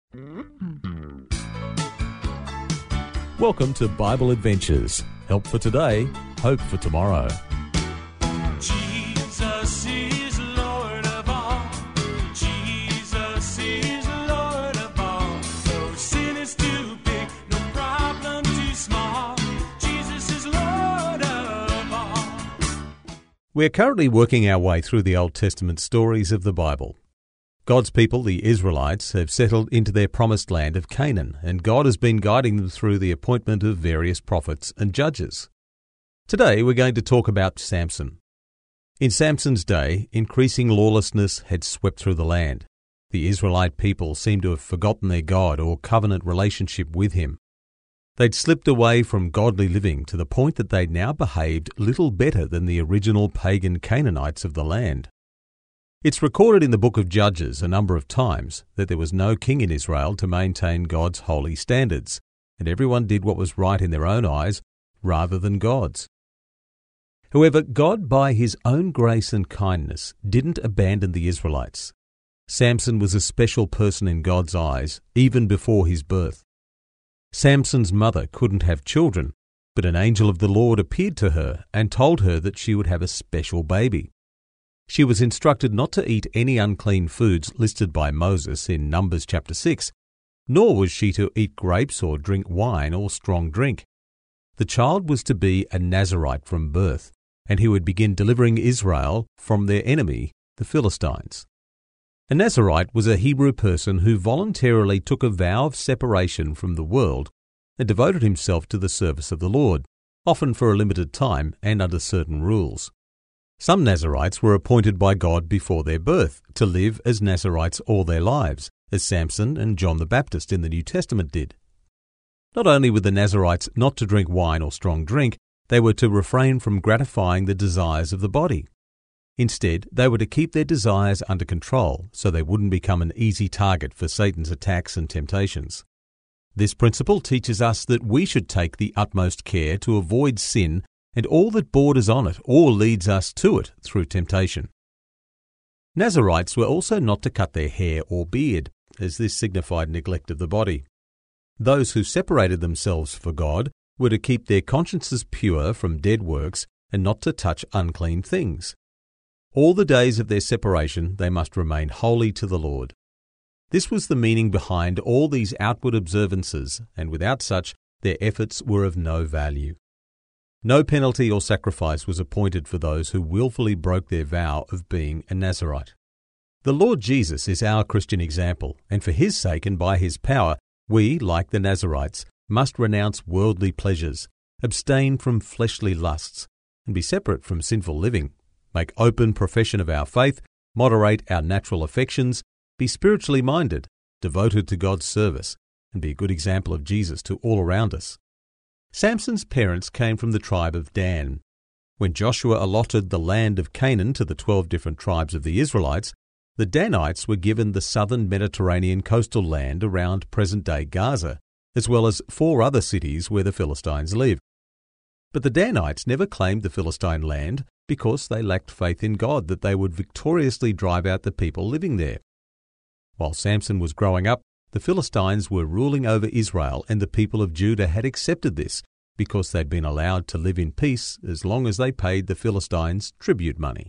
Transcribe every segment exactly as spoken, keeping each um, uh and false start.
Welcome to Bible Adventures. Help for today, hope for tomorrow. Jesus is Lord of all. Jesus is Lord of all. No sin is too big, no problem too small. Jesus is Lord of all. We're currently working our way through the Old Testament stories of the Bible. God's people, the Israelites, have settled into their promised land of Canaan, and God has been guiding them through the appointment of various prophets and judges. Today we're going to talk about Samson. In Samson's day, increasing lawlessness had swept through the land. The Israelite people seemed to have forgotten their God or covenant relationship with him. They'd slipped away from godly living to the point that they'd now behaved little better than the original pagan Canaanites of the land. It's recorded in the book of Judges a number of times that there was no king in Israel to maintain God's holy standards, and everyone did what was right in their own eyes rather than God's. However, God, by his own grace and kindness, didn't abandon the Israelites. Samson was a special person in God's eyes, even before his birth. Samson's mother couldn't have children, but an angel of the Lord appeared to her and told her that she would have a special baby. She was instructed not to eat any unclean foods listed by Moses in Numbers chapter six, nor was she to eat grapes or drink wine or strong drink. The child was to be a Nazirite from birth, and he would begin delivering Israel from their enemy, the Philistines. A Nazirite was a Hebrew person who voluntarily took a vow of separation from the world and devoted himself to the service of the Lord, often for a limited time and under certain rules. Some Nazirites were appointed by God before their birth to live as Nazirites all their lives, as Samson and John the Baptist in the New Testament did. Not only were the Nazirites not to drink wine or strong drink, they were to refrain from gratifying the desires of the body. Instead, they were to keep their desires under control so they wouldn't become an easy target for Satan's attacks and temptations. This principle teaches us that we should take the utmost care to avoid sin and all that borders on it or leads us to it through temptation. Nazirites were also not to cut their hair or beard, as this signified neglect of the body. Those who separated themselves for God were to keep their consciences pure from dead works and not to touch unclean things. All the days of their separation they must remain holy to the Lord. This was the meaning behind all these outward observances, and without such their efforts were of no value. No penalty or sacrifice was appointed for those who willfully broke their vow of being a Nazirite. The Lord Jesus is our Christian example, and for his sake and by his power, we, like the Nazirites, must renounce worldly pleasures, abstain from fleshly lusts, and be separate from sinful living, make open profession of our faith, moderate our natural affections, be spiritually minded, devoted to God's service, and be a good example of Jesus to all around us. Samson's parents came from the tribe of Dan. When Joshua allotted the land of Canaan to the twelve different tribes of the Israelites, the Danites were given the southern Mediterranean coastal land around present-day Gaza, as well as four other cities where the Philistines live. But the Danites never claimed the Philistine land because they lacked faith in God that they would victoriously drive out the people living there. While Samson was growing up, the Philistines were ruling over Israel, and the people of Judah had accepted this because they'd been allowed to live in peace as long as they paid the Philistines tribute money.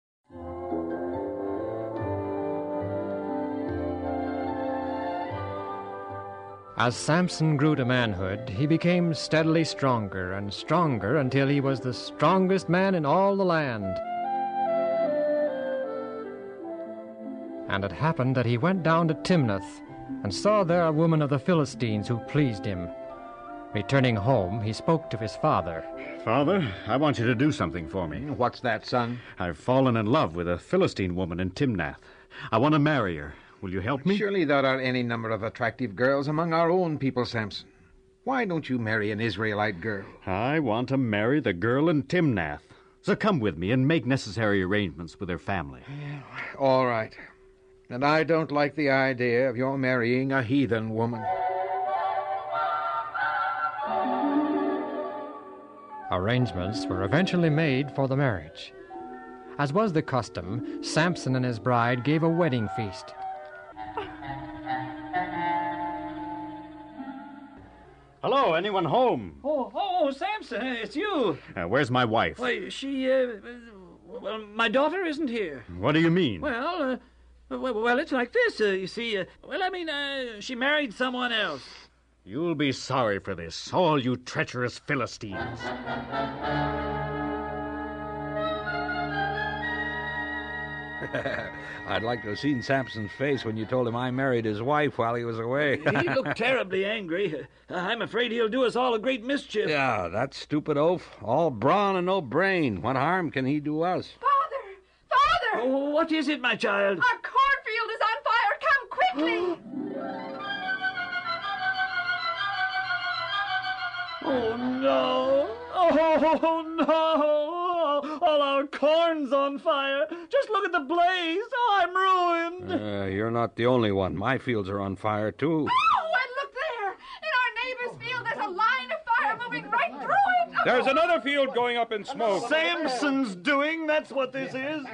As Samson grew to manhood, he became steadily stronger and stronger until he was the strongest man in all the land. And it happened that he went down to Timnath and saw there a woman of the Philistines who pleased him. Returning home, he spoke to his father. Father, I want you to do something for me. What's that, son? I've fallen in love with a Philistine woman in Timnath. I want to marry her. Will you help me? Surely there are any number of attractive girls among our own people, Samson. Why don't you marry an Israelite girl? I want to marry the girl in Timnath. So come with me and make necessary arrangements with her family. Yeah, all right. And I don't like the idea of your marrying a heathen woman. Arrangements were eventually made for the marriage. As was the custom, Samson and his bride gave a wedding feast. Hello, anyone home? Oh, oh, Samson, it's you. Uh, where's my wife? Why, she, uh, well, my daughter isn't here. What do you mean? Well, uh, well, well, it's like this, uh, you see. Uh, well, I mean, uh, she married someone else. You'll be sorry for this, all you treacherous Philistines. I'd like to have seen Samson's face when you told him I married his wife while he was away. He looked terribly angry. Uh, I'm afraid he'll do us all a great mischief. Yeah, that stupid oaf. All brawn and no brain. What harm can he do us? Father! Father! Oh, what is it, my child? Our cornfield is on fire! Come quickly! Oh, no. Oh, no. All our corn's on fire. Just look at the blaze. Oh, I'm ruined. Uh, you're not the only one. My fields are on fire, too. Oh, and look there! In our neighbor's field, there's a line of fire moving right through it. Oh. There's another field going up in smoke. Samson's doing, that's what this is.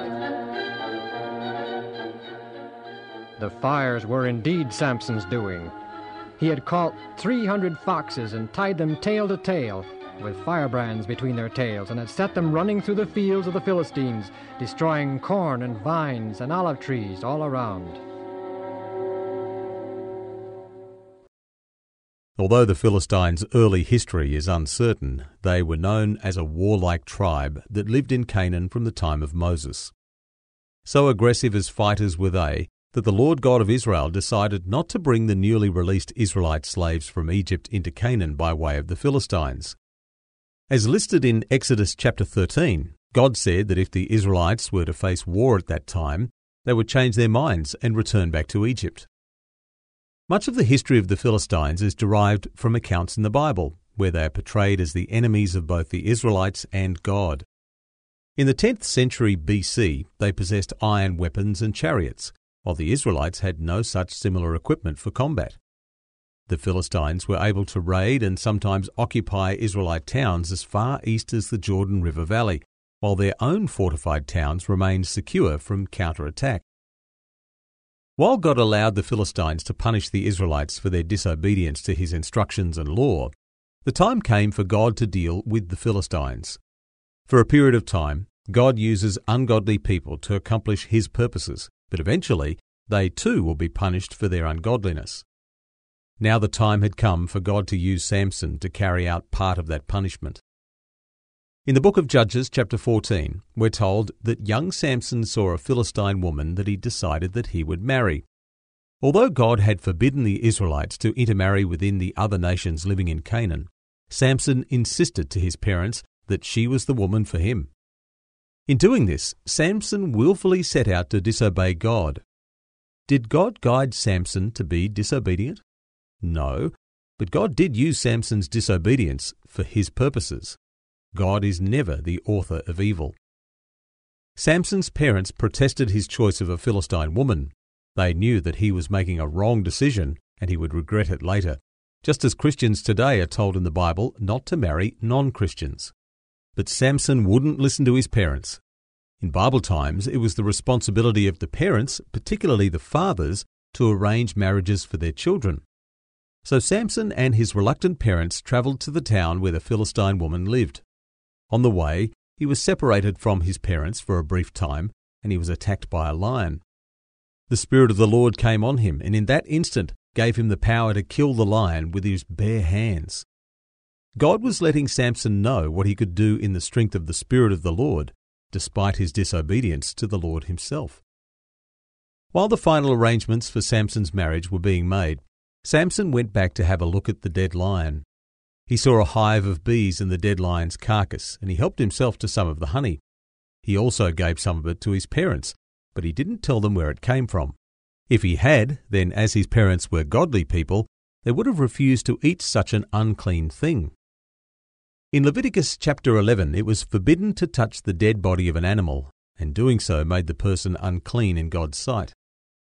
The fires were indeed Samson's doing. He had caught three hundred foxes and tied them tail to tail, with firebrands between their tails, and had set them running through the fields of the Philistines, destroying corn and vines and olive trees all around. Although the Philistines' early history is uncertain, they were known as a warlike tribe that lived in Canaan from the time of Moses. So aggressive as fighters were they, that the Lord God of Israel decided not to bring the newly released Israelite slaves from Egypt into Canaan by way of the Philistines. As listed in Exodus chapter thirteen, God said that if the Israelites were to face war at that time, they would change their minds and return back to Egypt. Much of the history of the Philistines is derived from accounts in the Bible, where they are portrayed as the enemies of both the Israelites and God. In the tenth century B C, they possessed iron weapons and chariots, while the Israelites had no such similar equipment for combat. The Philistines were able to raid and sometimes occupy Israelite towns as far east as the Jordan River Valley, while their own fortified towns remained secure from counterattack. While God allowed the Philistines to punish the Israelites for their disobedience to his instructions and law, the time came for God to deal with the Philistines. For a period of time, God uses ungodly people to accomplish his purposes, but eventually they too will be punished for their ungodliness. Now the time had come for God to use Samson to carry out part of that punishment. In the book of Judges, chapter fourteen, we're told that young Samson saw a Philistine woman that he decided that he would marry. Although God had forbidden the Israelites to intermarry within the other nations living in Canaan, Samson insisted to his parents that she was the woman for him. In doing this, Samson willfully set out to disobey God. Did God guide Samson to be disobedient? No, but God did use Samson's disobedience for his purposes. God is never the author of evil. Samson's parents protested his choice of a Philistine woman. They knew that he was making a wrong decision and he would regret it later, just as Christians today are told in the Bible not to marry non-Christians. But Samson wouldn't listen to his parents. In Bible times, it was the responsibility of the parents, particularly the fathers, to arrange marriages for their children. So Samson and his reluctant parents travelled to the town where the Philistine woman lived. On the way, he was separated from his parents for a brief time, and he was attacked by a lion. The Spirit of the Lord came on him, and in that instant gave him the power to kill the lion with his bare hands. God was letting Samson know what he could do in the strength of the Spirit of the Lord, despite his disobedience to the Lord himself. While the final arrangements for Samson's marriage were being made, Samson went back to have a look at the dead lion. He saw a hive of bees in the dead lion's carcass, and he helped himself to some of the honey. He also gave some of it to his parents, but he didn't tell them where it came from. If he had, then as his parents were godly people, they would have refused to eat such an unclean thing. In Leviticus chapter eleven, it was forbidden to touch the dead body of an animal, and doing so made the person unclean in God's sight.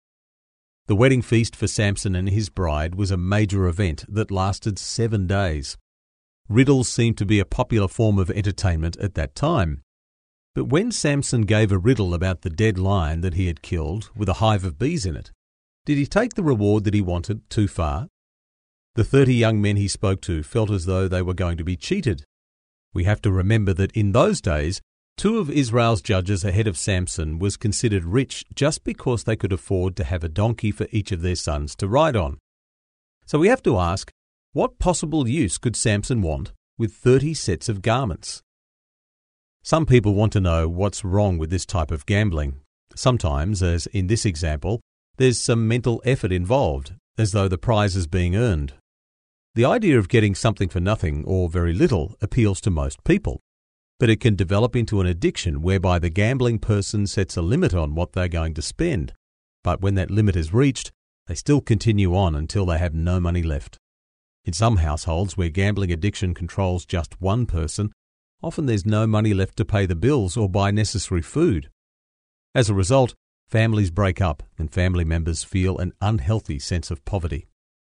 The wedding feast for Samson and his bride was a major event that lasted seven days. Riddles seemed to be a popular form of entertainment at that time. But when Samson gave a riddle about the dead lion that he had killed with a hive of bees in it, did he take the reward that he wanted too far? The thirty young men he spoke to felt as though they were going to be cheated. We have to remember that in those days, two of Israel's judges ahead of Samson was considered rich just because they could afford to have a donkey for each of their sons to ride on. So we have to ask, what possible use could Samson want with thirty sets of garments? Some people want to know what's wrong with this type of gambling. Sometimes, as in this example, there's some mental effort involved, as though the prize is being earned. The idea of getting something for nothing or very little appeals to most people, but it can develop into an addiction whereby the gambling person sets a limit on what they're going to spend, but when that limit is reached, they still continue on until they have no money left. In some households where gambling addiction controls just one person, often there's no money left to pay the bills or buy necessary food. As a result, families break up and family members feel an unhealthy sense of poverty.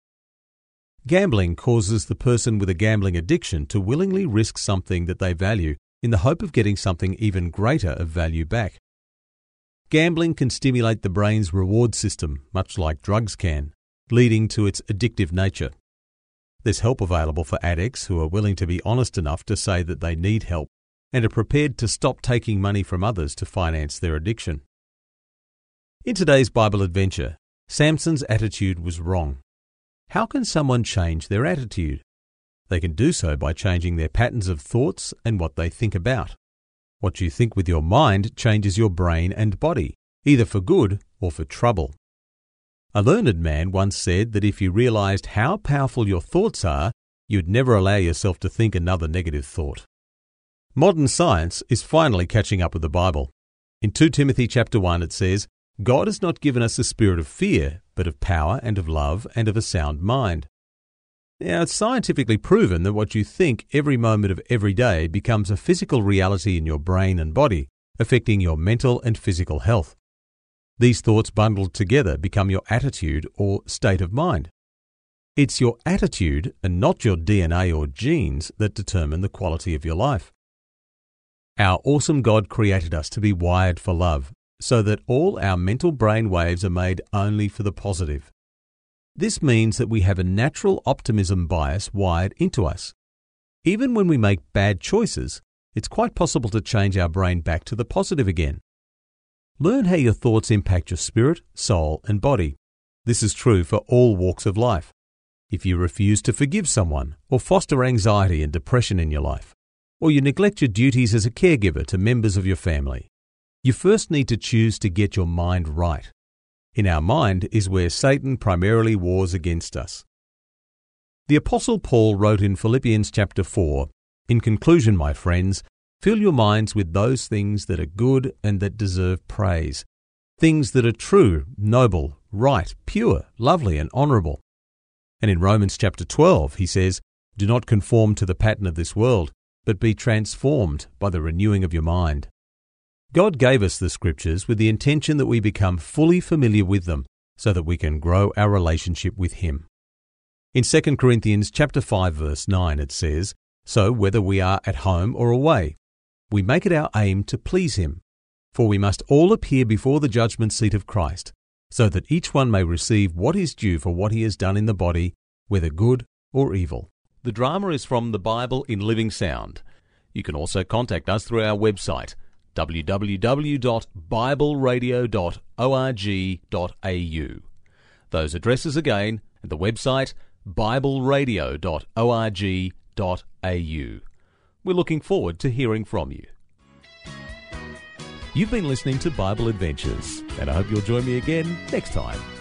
Gambling causes the person with a gambling addiction to willingly risk something that they value in the hope of getting something even greater of value back. Gambling can stimulate the brain's reward system, much like drugs can, leading to its addictive nature. There's help available for addicts who are willing to be honest enough to say that they need help and are prepared to stop taking money from others to finance their addiction. In today's Bible adventure, Samson's attitude was wrong. How can someone change their attitude? They can do so by changing their patterns of thoughts and what they think about. What you think with your mind changes your brain and body, either for good or for trouble. A learned man once said that if you realized how powerful your thoughts are, you'd never allow yourself to think another negative thought. Modern science is finally catching up with the Bible. In Second Timothy chapter one it says, God has not given us a spirit of fear, but of power and of love and of a sound mind. Now, it's scientifically proven that what you think every moment of every day becomes a physical reality in your brain and body, affecting your mental and physical health. These thoughts bundled together become your attitude or state of mind. It's your attitude and not your D N A or genes that determine the quality of your life. Our awesome God created us to be wired for love, so that all our mental brain waves are made only for the positive. This means that we have a natural optimism bias wired into us. Even when we make bad choices, it's quite possible to change our brain back to the positive again. Learn how your thoughts impact your spirit, soul, and body. This is true for all walks of life. If you refuse to forgive someone, or foster anxiety and depression in your life, or you neglect your duties as a caregiver to members of your family, you first need to choose to get your mind right. In our mind is where Satan primarily wars against us. The Apostle Paul wrote in Philippians chapter four, "In conclusion, my friends, fill your minds with those things that are good and that deserve praise, things that are true, noble, right, pure, lovely, and honourable." And in Romans chapter twelve he says, "Do not conform to the pattern of this world, but be transformed by the renewing of your mind." God gave us the Scriptures with the intention that we become fully familiar with them so that we can grow our relationship with Him. In Second Corinthians chapter five verse nine it says, "So whether we are at home or away, we make it our aim to please Him. For we must all appear before the judgment seat of Christ, so that each one may receive what is due for what he has done in the body, whether good or evil." The drama is from the Bible in Living Sound. You can also contact us through our website, w w w dot bible radio dot org dot a u. Those addresses again, and the website, bible radio dot org dot a u. We're looking forward to hearing from you. You've been listening to Bible Adventures, and I hope you'll join me again next time.